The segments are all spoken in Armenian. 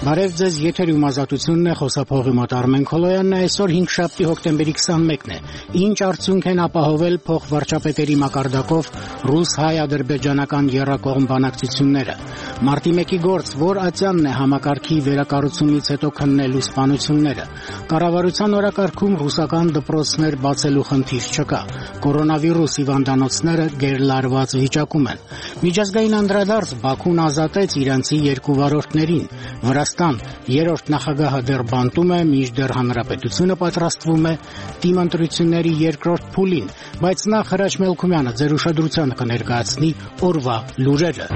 Բարև ձեզ, եթերում ազատությունն է, խոսափողի մոտ Արմեն Քոլոյանն է, այսօր 5 հոկտեմբերի 21-ն է։ Ինչ արդյունք են ապահովել փոխվարչապետերի մակարդակով ռուս-հայ-ադրբեջանական եռակողմ բանակցությունները։ Մարտի 1-ի գործ, որ ատյանն է համակարգի վերակառուցումից հետո քննելու սպանությունները։ Կառավարության օրակարգում ռուսական դպրոցներ բացելու խնդիր չկա։ Կորոնավիրուս հիվանդանոցները գերլարված վիճակում են։ Միջազգային անդրադարձ Բաքուն ազատեց իրանցի 2 վարորդներին։ Վրաստան երրորդ նախագահը դեռ բանտում է, մինչդեռ հանրապետությունը պատրաստվում է դիմընտրությունների երկրորդ փուլին, բայց նախ Հրաչ Մելքումյանը ձեր ուշադրությանը կներկայացնի օրվա լուրերը։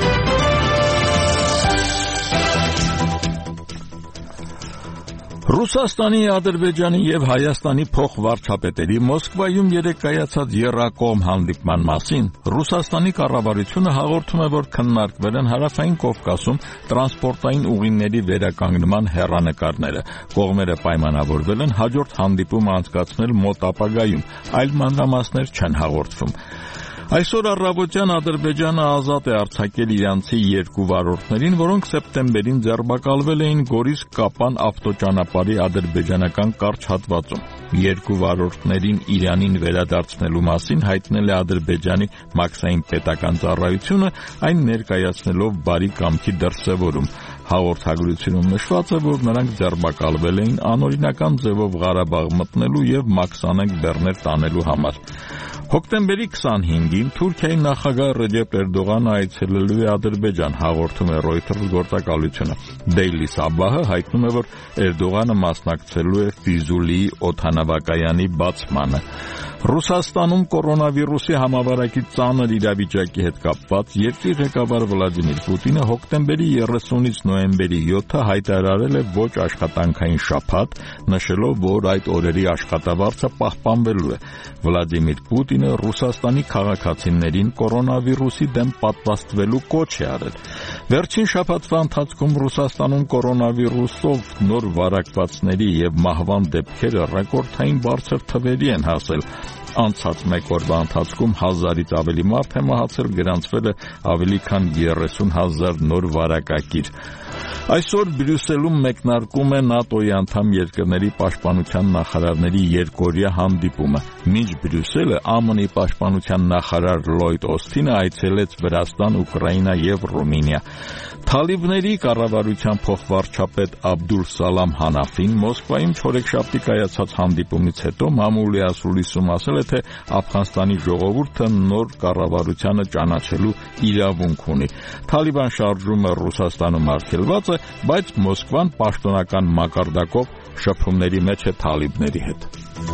Ռուսաստանի, Ադրբեջանի և Հայաստանի փոխվարչապետերի Մոսկվայում երեկ կայացած եռակողմ հանդիպման մասին Ռուսաստանի կառավարությունը հաղորդում է, որ քննարկվել են Հարավային Կովկասում տրանսպորտային ուղիների վերականգնման հեռանկարները։ Կողմերը պայմանավորվել են հաջորդ հանդիպումը անցկացնել մոտ ապագայում, այլ մանրամասներ չեն հաղորդվում։ Այսօր առավոտյան Ադրբեջանը ազատ է արձակել իրանցի 2 վարորդներին, որոնք սեպտեմբերին ձերբակալվել էին Գորիս-Կապան ավտոճանապարհի ադրբեջանական կարճ հատվածում։ 2 վարորդներին Իրանին վերադարձնելու մասին հայտնել է Ադրբեջանի մաքսային պետական ծառայությունը, այն ներկայացնելով բարի կամքի դրսևորում։ Հաղորդագրությունում նշված է, որ նրանք ձերբակալվել էին անօրինական ձևով Ղարաբաղ մտնելու և մաքսանենգ բեռներ տանելու համար։ Հոկտեմբերի 25-ին Թուրքիայի նախագահ Ռեջեփ Էրդողանը այցելելու է Ադրբեջան, հաղորդում է Reuters գործակալությունը։ Daily Sabah-ը հայտնում է, որ Էրդողանը մասնակցելու է Ֆիզուլիի օդանավակայանի բացմանը։ Ռուսաստանում կորոնավիրուսի համավարակի ծանր իրավիճակի հետ կապված երկրի ղեկավար Վլադիմիր Պուտինը հոկտեմբերի 30-ից նոյեմբերի 7-ը հայտարարել է ոչ աշխատանքային շաբաթ, նշելով, որ այդ օրերի աշխատավարձը պահպանվելու է։ Վլադիմիր Պուտինը Ռուսաստանի քաղաքացիներին կորոնավիրուսի դեմ պատվաստվելու կոչ է արել։ Վերջին շաբաթվա ընթացքում Ռուսաստանում կորոնավիրուսով նոր վարակվածների եւ մահվան դեպքերը ռեկորդային բարձր թվերի են հասել։ Անցած մեկ օրվա ընթացքում 1000-ից ավելի մարդ է մահացել, գրանցվել է ավելի քան 30,000 նոր վարակակիր։ Այսօր Բրյուսելում մեկնարկում է ՆԱՏՕ-ի անդամ երկրների պաշտպանության նախարարների երկօրյա հանդիպումը։ Մինչ Բրյուսելը ԱՄՆ-ի պաշտպանության նախարար Լլոյդ Օսթինը այցելեց Վրաստան, Ուկրաինա և Ռումինիա։ Թալիբների կառավարության փոխվարչապետ Աբդուլ Սալամ Հանաֆին Մոսկվայում չորեքշաբթի կայացած հանդիպումից հետո մամուլի ասուլիսում ասել է, թե Աֆղանստանի ժողովուրդը նոր կառավարությանը ճանաչելու իրավունք ունի։ Թալիբան շարժումը Ռուսաստանում արգելված է, բայց Մոսկվան պաշտոնական մակարդակով շփումների մեջ է թալիբների հետ։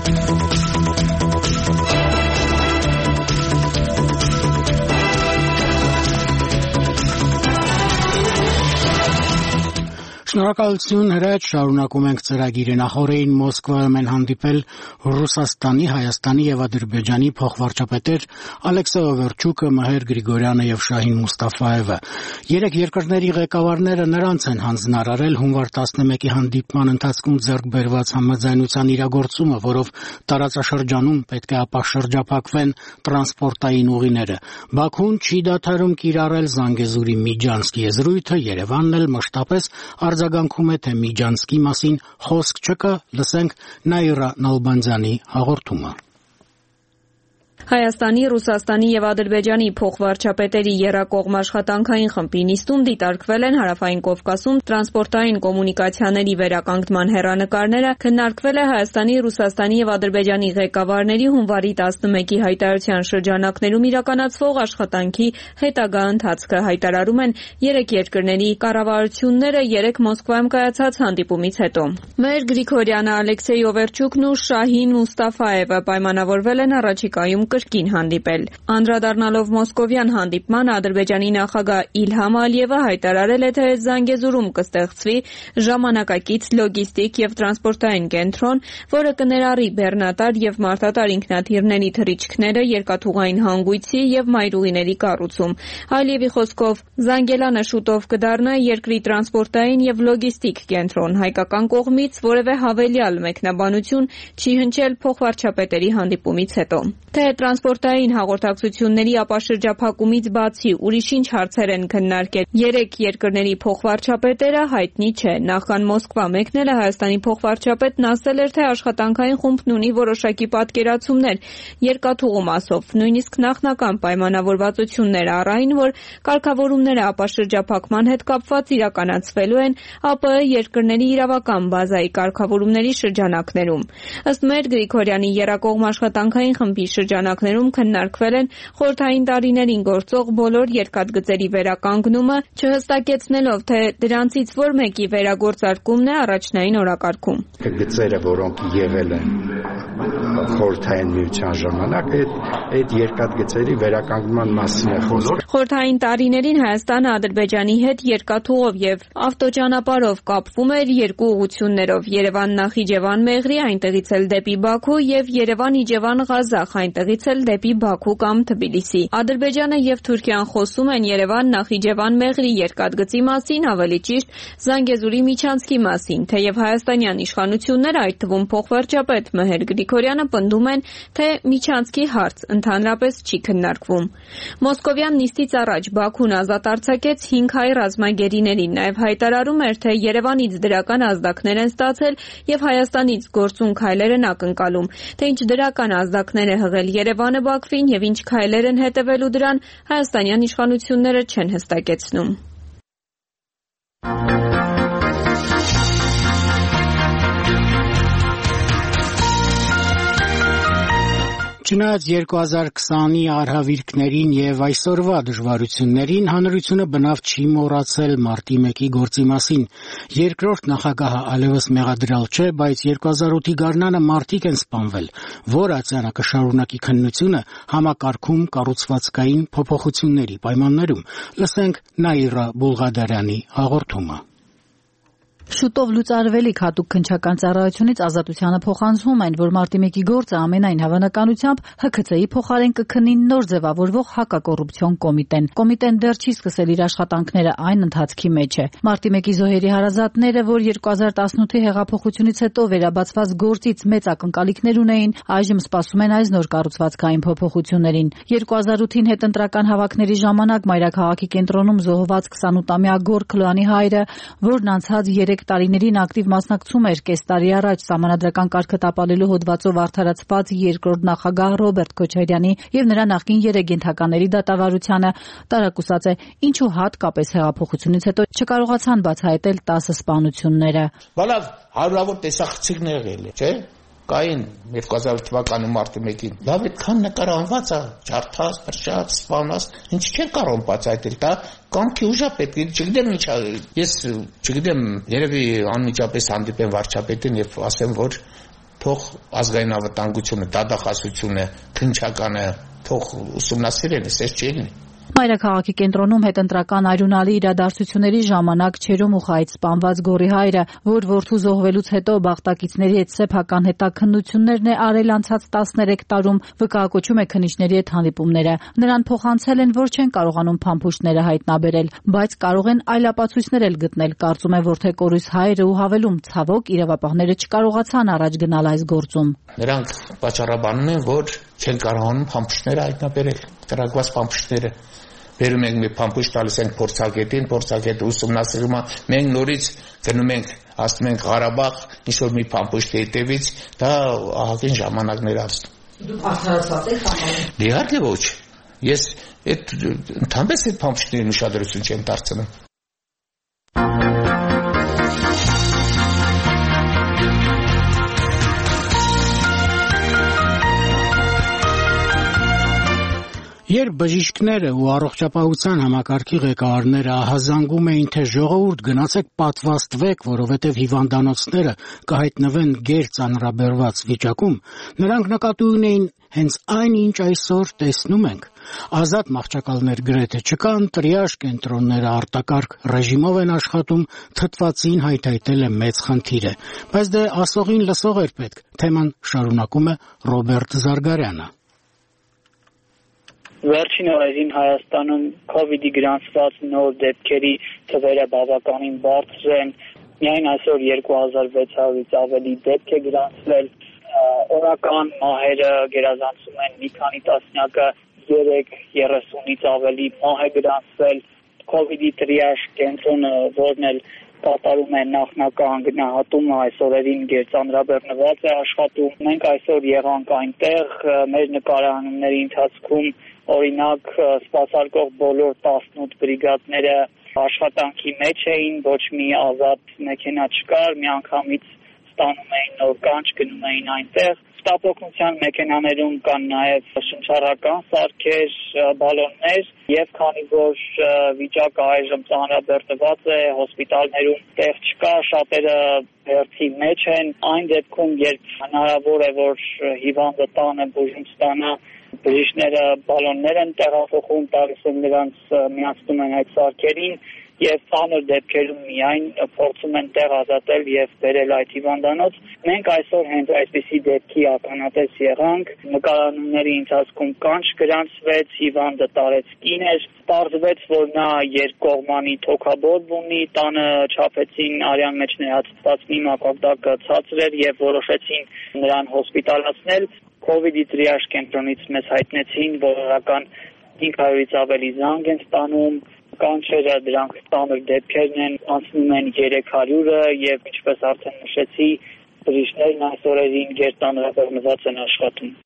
Շնորհակալություն Հրաչ, շարունակում ենք ծրագիրը։ Նախորդին Մոսկվայում են հանդիպել Ռուսաստանի, Հայաստանի և Ադրբեջանի փոխվարչապետեր Ալեքսեյ Օվերչուկը, Մհեր Գրիգորյանը և Շահին Մուստաֆայևը։ Երեք երկրների ղեկավարները նրանց են հանձնարարել հունվար 11-ի հանդիպման ընթացքում ձեռք բերված համաձայնության իրագործումը, որով տարածաշրջանում պետք է ապաշրջափակվեն տրանսպորտային ուղիները։ Բաքուն չի դադարում կիրառել Զանգեզուրի Միջանցք եզրույթը, Երևանն էլ մշտապես արձագանքում է, թե Միջանցքի մասին խոսք չկա, լսենք Նաիրա Նալբանդյանի հաղորդումը։ Հայաստանի, Ռուսաստանի և Ադրբեջանի փոխվարչապետերի եռակողմ աշխատանքային խմբի նիստում դիտարկվել են Հարավային Կովկասում տրանսպորտային կոմունիկացիաների վերականգնման հեռանկարները, քննարկվել է Հայաստանի, Ռուսաստանի և Ադրբեջանի ղեկավարների հունվարի 11-ի հայտարարության շրջանակներում իրականացվող աշխատանքի հետագա ընթացքը, հայտարարում են երեք երկրների կառավարությունները երեկ Մոսկվայում կայացած հանդիպումից հետո։ Մհեր Գրիգորյանը, Ալեքսեյ Օվերչուկն ու Շահին Մուստաֆայևը պայմանավորվել են առաջիկայում կրկին հանդիպել։ Անդրադառնալով մոսկովյան հանդիպմանը, Ադրբեջանի նախագահ Իլհամ Ալիևը հայտարարել է, թե Զանգեզուրում կստեղծվի ժամանակակից լոգիստիկ և տրանսպորտային կենտրոն, որը կներառի բեռնատար և մարդատար ինքնաթիռների թռիչքները, երկաթուղային հանգույցի և մայրուղիների կառուցում։ Ալիևի խոսքով, Զանգելանը շուտով կդառնա երկրի տրանսպորտային և լոգիստիկ կենտրոն։ Հայկական կողմից որևէ հավելյալ մեկնաբանություն չի հնչել փոխվարչապետերի հանդիպումից հետո։ Թե Տրանսպորտային հաղորդակցությունների ապաշրջափակումից բացի ուրիշ ինչ հարցեր են քննարկել։ Երեք երկրների փոխվարչապետերը հայտնի չէ։ Նախքան Մոսկվա մեկնելը Հայաստանի փոխվարչապետն ասել էր, թե աշխատանքային խումբն ունի որոշակի պատկերացումներ երկաթուղու մասով, նույնիսկ նախնական պայմանավորվածություններ առ այն, որ կարգավորումները ապաշրջափակման հետ կապված իրականացվելու են ԱՊԸ երկրների իրավական բազայի կարգավորումների շրջանակներում։ Ըստ մեր Գրիգորյանի եռակողմ աշխատանքային խմբի շրջանակներում քննարկվել են խորհրդային տարիներին գործող բոլոր երկաթգծերի վերականգնումը, չհստակեցնելով, թե դրանցից որ մեկի վերագործարկումն է առաջնային օրակարգում։ Գծերը, որոնք եղել են խորհրդային միության ժամանակ, այդ երկաթգծերի վերականգնման մասին է խոսքը։ Խորհրդային տարիներին Հայաստանը Ադրբեջանի հետ երկաթուղով եւ ավտոճանապարհով կապվում էր երկու ուղղություններով՝ Երևան-Նախիջևան-Մեղրի, այնտեղից էլ դեպի Բաքու եւ Երևան-Իջևան-Ղազախ, այնտեղից էլ դեպի Բաքու կամ Թբիլիսի։ Ադրբեջանը եւ Թուրքիան խոսում են Երևան-Նախիջևան-Մեղրի երկաթգծի մասին, ավելի ճիշտ Զանգեզուրի միջանցքի մասին, թեև հայաստանյան իշխանությունները, այդ թվում փոխվարչապետ Մհեր Գրիգորյանը, պնդում են, թե միջանցքի հարց ընդհանրապես չի քննարկվում։ Մոսկովյան նիստից առաջ Բաքուն ազատ արձակեց 5 հայ ռազմագերիներին, նաև հայտարարում էր, թե Երևանից դրական ազդակներ են ստացել եւ Հայաստանից գործուն քայլեր են ակնկալում, թե ինչ դրական ազդակներ է հղել Երևանը Բաքվին եւ ինչ քայլեր են հետևելու դրան, հայաստանյան իշխանությունները չեն հստակեցնում։ Չնայած 2020-ի արհավիրքներին եւ այսօրվա դժվարություններին, հանրությունը բնավ չի մոռացել մարտի 1-ի գործի մասին։ Երկրորդ նախագահը այլևս մեղադրյալ չէ, բայց 2008-ի գարնանը մարդիկ են սպանվել, որ ացանը կշարունակի քննությունը համակարգում կառուցվածքային փոփոխությունների պայմաններում։ Լսենք Նաիրա Բուլղադարյանի հաղորդումը։ Շուտով լուծարվելիք հատուկ քննչական ծառայությունից Ազատությանը փոխանցում են, որ մարտի 1-ի գործը ամենայն հավանականությամբ ՀՔՑ-ի փոխարեն կքննի նոր ձևավորվող հակակոռուպցիոն կոմիտեն։ Կոմիտեն դեռ չի սկսել իր աշխատանքները, այն ընթացքի մեջ է։ Մարտի 1-ի զոհերի հարազատները, որ 2018-ի հեղափոխությունից հետո վերաբացված գործից մեծ ակնկալիքներ ունեին, այժմ սպասում են այս նոր կառուցվածքային փոփոխություններին։ 2008-ին հետընտրական հավաքների ժամանակ մայրաքաղաքի կենտրոնում զոհված 28-ամյա Գոր Քլոյանի հայրը, որն անցած 3 տարիներին ակտիվ մասնակցում էր կես տարի առաջ սահմանադրական կարգը տապալելու հոդվածով արդարացված երկրորդ նախագահ Ռոբերտ Քոչարյանի եւ նրա նախկին 3 ենթակաների դատավարությանը, տարակուսած է, ինչու հատկապես հեղափոխությունից հետո չկարողացան բացահայտել 10 սպանությունները։ Բալավ հարյուրավոր տեսախցիկներ եղել է, չէ՞։ Կային 2000 թվականի մարտի 1-ին։ Լավ այդքան նկարահանված է, ջարդած, փրկած, սպանած, ինչ չեն կարող բացահայտել, դա կամքի ուժ է պետք, չգիտեմ ինչ է։ Ես չգիտեմ, երևի անմիջապես հանդիպեմ վարչապետին եւ ասեմ, որ թող ազգային անվտանգությունը, դատախազությունը, քննչականը թող ուսումնասիրեն, այսպես չի լինի։ Մայրաքաղաքի կենտրոնում հետընտրական արյունալի իրադարձությունների ժամանակ Չերոմուխայից սպանված Գորի հայրը, որ որդու զոհվելուց հետո բախտակիցների հետ սեփական հետաքննություններն է արել անցած 13 տարում, վկայակոչում է քննիչների հետ հանդիպումները։ Նրան փոխանցել են, որ չեն կարողանում փամփուշտները հայտնաբերել, բայց կարող են այլ ապացույցներ էլ գտնել, կարծում է որդեկորույս հայրը ու հավելում, ցավոք իրավապահները չկարողացան առաջ գնալ այս գործում։ Նրանք պատճառաբանում են, որ չեն կարողանում փամփուշտները հայտնաբերել, կրակված փամփուշտները։ Վերում ենք մի փամփուշտ տալիս ենք փորձագետին, փորձագետը ուսումնասիրում է, մենք նորից գնում ենք, ասում ենք Ղարաբաղ, ինչ-որ մի փամփուշտի հետևից, դա ահագին ժամանակներ անցնում։ Դուք արդարացած եք համարում։ Իհարկե ոչ։ Ես այդ ընդհանրապես այդ փամփուշտներին ուշադրություն չեմ դարձնում։ Երբ բժիշկները ու առողջապահության համակարգի ղեկավարները ահազանգում էին, թե ժողովուրդ գնացեք պատվաստվեք, որովհետև հիվանդանոցները կհայտնվեն գերծանրաբեռված վիճակում, նրանք նկատի ունեին հենց այն, ինչ այսօր տեսնում ենք։ Ազատ մահճակալներ գրեթե չկան, տրիաժ կենտրոնները արտակարգ ռեժիմով են աշխատում, թթվածին հայթայթել է մեծ խնդիր է, բայց դե ասողին լսող էր պետք, թեման շարունակում է Ռոբերտ Զարգարյանը։ Վերջին օրերին Հայաստանում COVID-ի գրանցված նոր դեպքերի թվերը բավականին բարձր են։ Միայն այսօր 2600-ից ավելի դեպք է գրանցվել։ օրական մահերը գերազանցում են մի քանի տասնյակը, 3-30-ից ավելի մահ է գրանցվել, COVID-ի տրիաժ կենտրոնը, որն էլ կատարում է նախնական գնահատումը, այս օրերին գերծանրաբեռնված է աշխատում։ Մենք այսօր եղանք այնտեղ, մեր նկարահանումների ընթացքում օրինակ սպասարկող բոլոր 18 բրիգադները աշխատանքի մեջ էին, ոչ մի ազատ մեքենա չկար, միանգամից ստանում էին նոր կանչ, գնում էին այնտեղ։ Շտապօգնության մեքենաներում կան նաև շնչառական սարքեր, բալոններ եւ քանի որ վիճակը այժմ ծանրաբեռնված է, հոսպիտալներում տեղ չկա, շատերը հերթի մեջ են։ Այն դեպքում, երբ հնարավոր է, որ հիվանդը տանը բուժում ստանա, բժիշկները բալոններ են տեղափոխում, տալիս են նրանց, միացնում են այդ սարքերին եւ ծանր դեպքերում միայն փորձում են տեղ ազատել եւ բերել այդ հիվանդանոց։ Մենք այսօր հենց այսպիսի դեպքի ականատես եղանք, նկարահանումների ընթացքում կանչ գրանցվեց, հիվանդը տարեց կին էր, պարզվեց, որ նա երկկողմանի թոքաբորբ ունի, տանը չափեցին արյան մեջ ներհատված մի մակարդակը ցածր էր եւ որոշեցին նրան հոսպիտալացնել։ COVID-ի տրիաժ կենտրոնից մեզ հայտնեցին, որ օրական 500-ից ավելի զանգ են ստանում, կանչերը դրանք ծանր դեպքերն են, անցնում են 300-ը եւ ինչպես արդեն նշեցի, բժիշկներն այս օրերին գերծանրաբեռնված են աշխատում։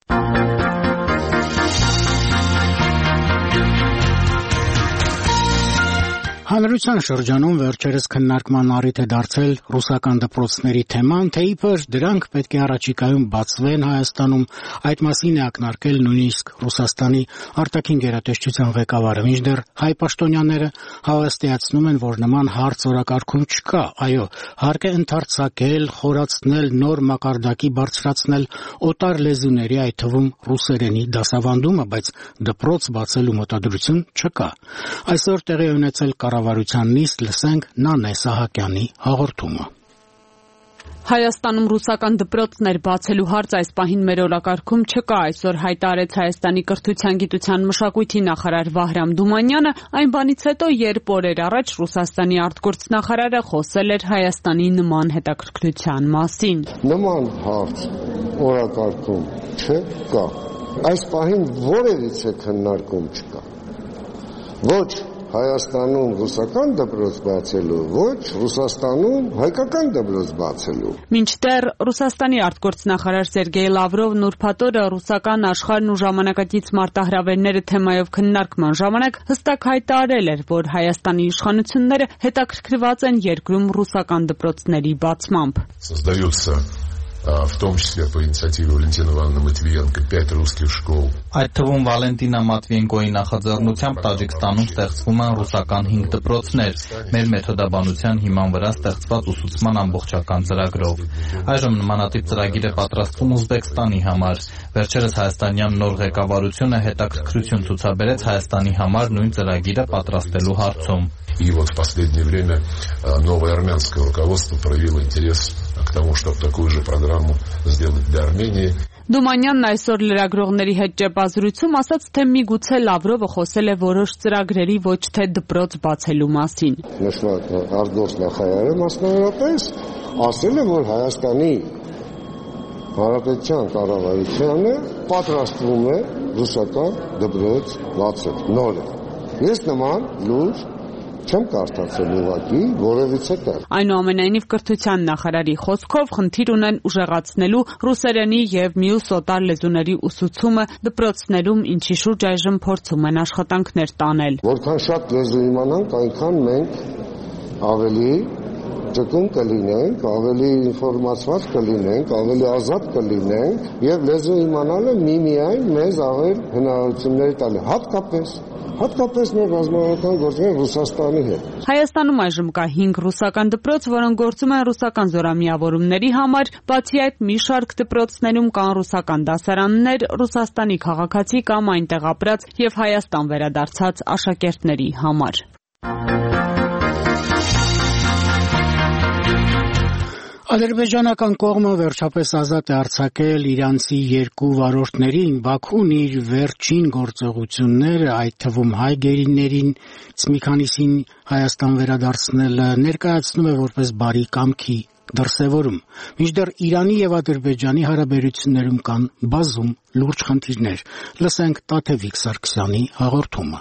Հանրության շրջանում վերջերս քննարկման առիթ է դարձել ռուսական դպրոցների թեման, թե իբր դրանք պետք է առաջիկայում բացվեն Հայաստանում, այդ մասին է ակնարկել նույնիսկ Ռուսաստանի արտաքին գերատեսչության ղեկավարը, մինչդեռ հայ պաշտոնյաները հավաստիացնում են, որ նման հարց օրակարգում չկա, այո, հարկ է ընդարձակել, խորացնել, նոր մակարդակի բարձրացնել օտար լեզուների, այդ թվում ռուսերենի դասավանդումը, բայց դպրոց բացելու մտադրություն չկա։ Այսօր տեղի ունեցել կառավարության նիստ, լսենք Նանե Սահակյանի հաղորդումը։ Հայաստանում ռուսական դպրոցներ բացելու հարց այս պահին մեր օրակարգում չկա, այսօր հայտարարեց Հայաստանի կրթության, գիտության, մշակույթի նախարար Վահրամ Դումանյանը, այն բանից հետո, երբ օրեր առաջ Ռուսաստանի արտգործնախարարը խոսել էր Հայաստանի նման հետաքրքրության մասին։ Նման հարց օրակարգում չկա։ Այս պահին որևիցե քննարկում չկա։ Ոչ Հայաստանում ռուսական դպրոց բացելու, ոչ Ռուսաստանում հայկական դպրոց բացելու։ Մինչդեռ Ռուսաստանի արտգործնախարար Սերգեյ Լավրովն ուրբաթ օրը ռուսական աշխարհն ու ժամանակակից մարտահրավերները թեմայով քննարկման ժամանակ հստակ հայտարարել էր, որ Հայաստանի իշխանությունները հետաքրքրված են երկրում ռուսական դպրոցների բացմամբ։ В том числе по инициативе Валентины Ивановны Матвиенко 5 русских школ. Այդ թվում Վալենտինա Մատվիենկոյի նախաձեռնությամբ Տաջիկստանում ստեղծվում են ռուսական 5 դպրոցներ, մեր մեթոդաբանության հիման վրա ստեղծված ուսուցման ամբողջական ծրագրով։ Այժմ նմանատիպ ծրագիր է պատրաստվում Ուզբեկստանի համար։ Վերջերս հայաստանյան нոր ղեկավարությունը հետաքրքրություն ցուցաբերեց Հայաստանի համար նույն ծրագիրը պատրաստելու հարցում։ И вот в последнее время новое армянское руководство проявило интерес к тому, чтобы такую же программу сделать для Армении. Դումանյանն այսօր լրագրողների հետ ճեպազրույցում ասաց, թե միգուցե Լավրովը խոսել է որոշ ծրագրերի, ոչ թե դպրոց բացելու մասին։ Նշված արտգործնախարարը մասնավորապես ասել է, որ Հայաստանի Հանրապետության կառավարությունը պատրաստվում է ռուսական դպրոց բացել նորը։ Ես նման լուր չեմ կարդացել ուղղակի որևիցե տեղ։ Այնուամենայնիվ կրթության նախարարի խոսքով խնդիր ունեն ուժեղացնելու ռուսերենի եւ մյուս օտար լեզուների ուսուցումը դպրոցներում, ինչի շուրջ այժմ փորձում են աշխատանքներ տանել։ Որքան շատ լեզու իմանանք, այնքան մենք ավելի ճկուն կլինենք, ավելի ինֆորմացված կլինենք, ավելի ազատ կլինենք եւ լեզու իմանալը միմիայն մեզ ավել հնարավորություններ տալու, հատկապես մեր ռազմավարական գործերը Ռուսաստանի հետ։ Հայաստանում այժմ կա 5 ռուսական դպրոց, որոնք գործում են ռուսական զորամիավորումների համար, բացի այդ մի շարք դպրոցներում կան ռուսական դասարաններ, Ռուսաստանի քաղաքացի կամ այնտեղ ապրած եւ Հայաստան վերադարձած աշակերտների համար։ Ադրբեջանական կողմը վերջապես ազատ է արձակել իրանցի երկու վարորդներին, Բաքուն իր վերջին գործողությունները, այդ թվում հայ գերիներից մի քանիսին Հայաստան վերադարձնելը ներկայացնում է որպես բարի կամքի դրսևորում։ Մինչդեռ Իրանի եւ Ադրբեջանի հարաբերություններում կան բազում լուրջ խնդիրներ։ Լսենք Տաթևիկ Սարգսյանի հաղորդումը։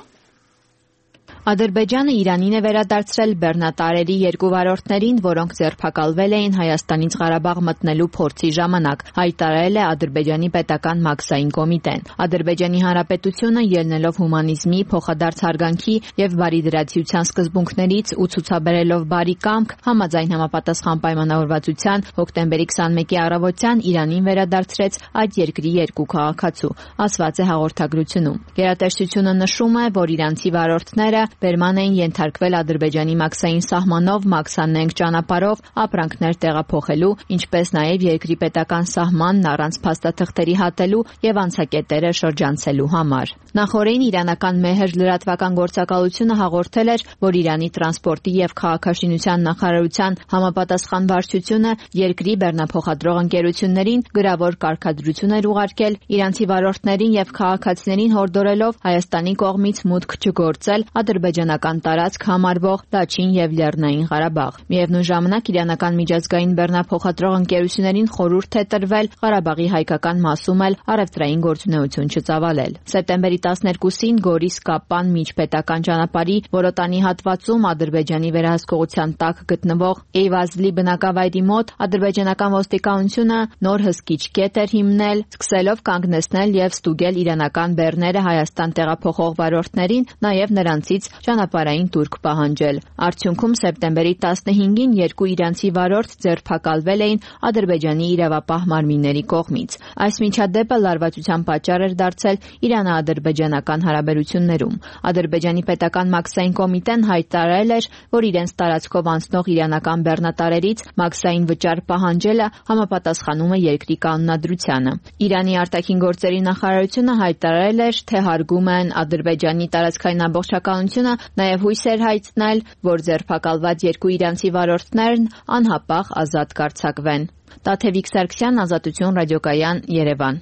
Ադրբեջանը Իրանին է վերադարձրել բեռնատարերի երկու վարորդներին, որոնք ձերբակալվել էին Հայաստանից Ղարաբաղ մտնելու փորձի ժամանակ, հայտարարել է Ադրբեջանի պետական մաքսային կոմիտեն։ Ադրբեջանի Հանրապետությունը ելնելով հումանիզմի, փոխադարձ հարգանքի եւ բարիդրացիության սկզբունքներից ու ցուցաբերելով բարի կամք, համաձայն համապատասխան պայմանավորվածության հոկտեմբերի 21-ի առավոտյան Իրանին վերադարձրեց այդ երկրի երկու քաղաքացու, ասված է հաղորդագրությունում։ Գերատեսչությունը նշում է, որ իրանցի վարորդները բերման էին ենթարկվել Ադրբեջանի մաքսային սահմանով մաքսանենգ ճանապարհով ապրանքներ տեղափոխելու, ինչպես նաև երկրի պետական սահմանն առանց փաստաթղթերի հատելու եւ անցակետերը շրջանցելու համար։ Նախորդին իրանական Մեհր լրատվական գործակալությունը հաղորդել էր, որ Իրանի տրանսպորտի եւ քաղաքաշինության նախարարության համապատասխան վարչությունը երկրի բեռնափոխադրող ընկերություններին գրավոր կարգադրություն էր ուղարկել իրանցի վարորդներին եւ քաղաքացիներին հորդորելով Հայաստանի կողմից մուտք չգործել ադրբեջանական տարածք համարվող Լաչին եւ Լեռնային Ղարաբաղ։ Միևնույն ժամանակ իրանական միջազգային բեռնափոխադրող ընկերություններին խորհուրդ է տրվել Ղարաբաղի հայկական մասում էլ առևտրային գործունեություն չծավալել։ Սեպտեմբերի 12-ին Գորիս-Կապան միջպետական ճանապարհի Որոտանի հատվածում Ադրբեջանի վերահսկողության տակ գտնվող Էյվազլի բնակավայրի մոտ ադրբեջանական ոստիկանությունը նոր հսկիչ կետ էր հիմնել, սկսելով կանգնեցնել եւ ստուգել իրանական բեռները Հայաստան տեղափոխող վարորդներին, նաեւ նրանցից ճանապարհային տուրք պահանջել։ Արդյունքում սեպտեմբերի 15-ին երկու իրանցի վարորդ ձերբակալվել էին Ադրբեջանի իրավապահ մարմինների կողմից։ Այս միջադեպը լարվածության պատճառ էր դարձել Իրано-ադրբեջանական հարաբերություններում։ Ադրբեջանի պետական մաքսային կոմիտեն հայտարարել էր, որ իրենց տարածքով անցնող իրանական բեռնատարերից մաքսային վճար պահանջելը համապատասխանում է երկրի կանոնադրությանը։ Իրանի արտաքին գործերի նախարարությունը հայտարարել էր, թե հարգում են Ադրբեջանի տարածքային ամբողջականությունը, նաև հույս էր հայտնել, որ ձերբակալված երկու իրանցի վարորդներն անհապաղ ազատ կարձակվեն։ Տաթևիկ Սարգսյան, Ազատություն ռադիոկայան, Երևան։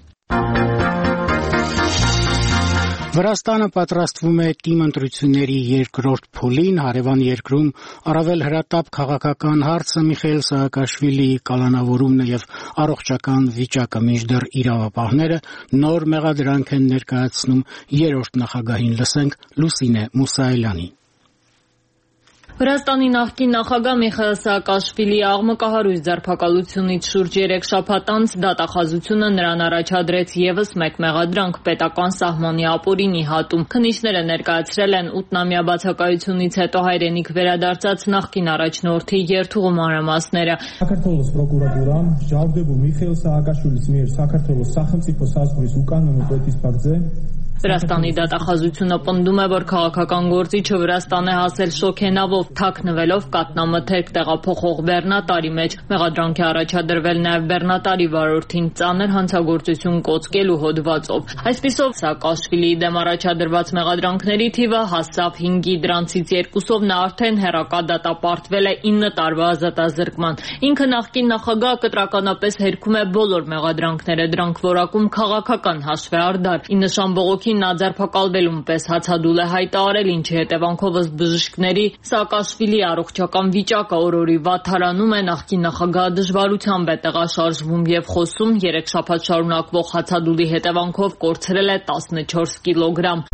Վրաստանը պատրաստվում է թիմ ընտրությունների երկրորդ փուլին, հարևան երկրում առավել հրատապ քաղաքական հարցը Միխայիլ Սաակաշվիլիի կալանավորումն եւ առողջական վիճակը, մինչդեռ իրավապահները նոր մեղադրանք են ներկայացնում երրորդ նախագահին։ Լսենք Լուսինե Մուսայելյանի։ Վրաստանի նախկին նախագահ Միխայիլ Սաակաշվիլիի աղմկահարույց ձերբակալությունից շուրջ 3 շաբաթ անց դատախազությունը նրան առաջադրեց եւս մեկ մեղադրանք պետական սահմանի ապօրինի հատում։ Քննիչները ներկայացրել են 8-ամյա բացակայությունից հետո հայրենիք վերադարձած նախկին առաջնորդի երթուղու մանրամասները։ Საქართველოს прокуратурам ջարդեբու Միխայիլ Սաակաշვილის միერ საქართველოს სახელმწიფო საზღვრის უკანონო კვეთის ფაქტზე Վրաստանի դատախազությունը պնդում է, որ քաղաքական գործիչը Վրաստան է հասել շոքենավով, թաքնվելով կատնամթերք տեղափոխող բեռնատարի մեջ։ Մեղադրանք է առաջադրվել նաև բեռնատարի վարորդին ծանր հանցագործություն կոծկելու հոդվածով։ Այսպիսով Սաակաշվիլիի դեմ առաջադրված մեղադրանքների թիվը հասավ 5-ի, դրանցից 2-ով նա արդեն հեռակա դատապարտվել է 9 տարվա ազատազրկման։ Ինքը նախկին նախագահը կտրականապես հերքում է բոլոր մեղադրանքները, դրանք որակում քաղաքական հաշվեհարդար։ Ի նշան բողոքի նա ձերբակալվելուն պես հացադուլ է հայտարարել, ինչի հետևանքով ըստ բժիշկների Սաակաշվիլիի առողջական վիճակը օր-օրի վատթարանում է, նախկին նախագահը դժվարությամբ է տեղաշարժվում եւ խոսում, 3 շաբաթ շարունակվող հացադուլի հետևանքով կորցրել է 14 կիլոգրամ։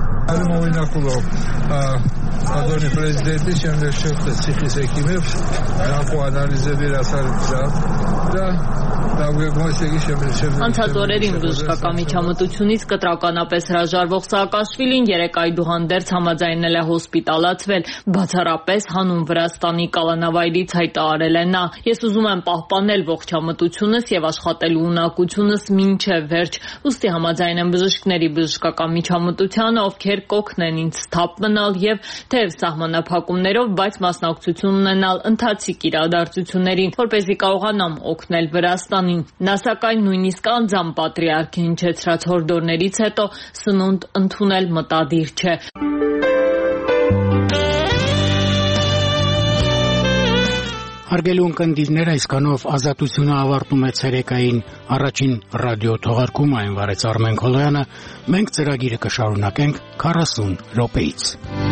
Adoni prezidenti şimdi şöyle sıkı sekimip rapo analize biraz da Անցած օրերին բժշկական միջամտությունից կտրականապես հրաժարվող Սաակաշվիլին երեկ այդուհանդերձ համաձայնել է հոսպիտալացվել, բացառապես հանուն Վրաստանի կալանավայրից հայտարարել է նա. Ես ուզում եմ պահպանել ողջամտությունս եւ աշխատելու ունակությունս մինչեւ վերջ, ուստի համաձայն եմ բժիշկների բժշկական միջամտությանը, ովքեր կօգնեն ինձ սթափ մնալ եւ թեև սահմանափակումներով, բայց մասնակցություն ունենալ ընթացիկ իրադարձություններին, որպեսզի կարողանամ օգնել Վրաստանին։ Նա սակայն նույնիսկ անձամբ պատրիարքի հնչեցրած հորդորներից հետո սնունդ ընդունել մտադիր չէ։ Հարգելի ունկնդիրներ, այսքանով Ազատությունը ավարտում է ցերեկային առաջին ռադիո թողարկումը, այն վարեց Արմեն Քոլոյանը։ Մենք ծրագիրը կշարունակենք 40 րոպեից։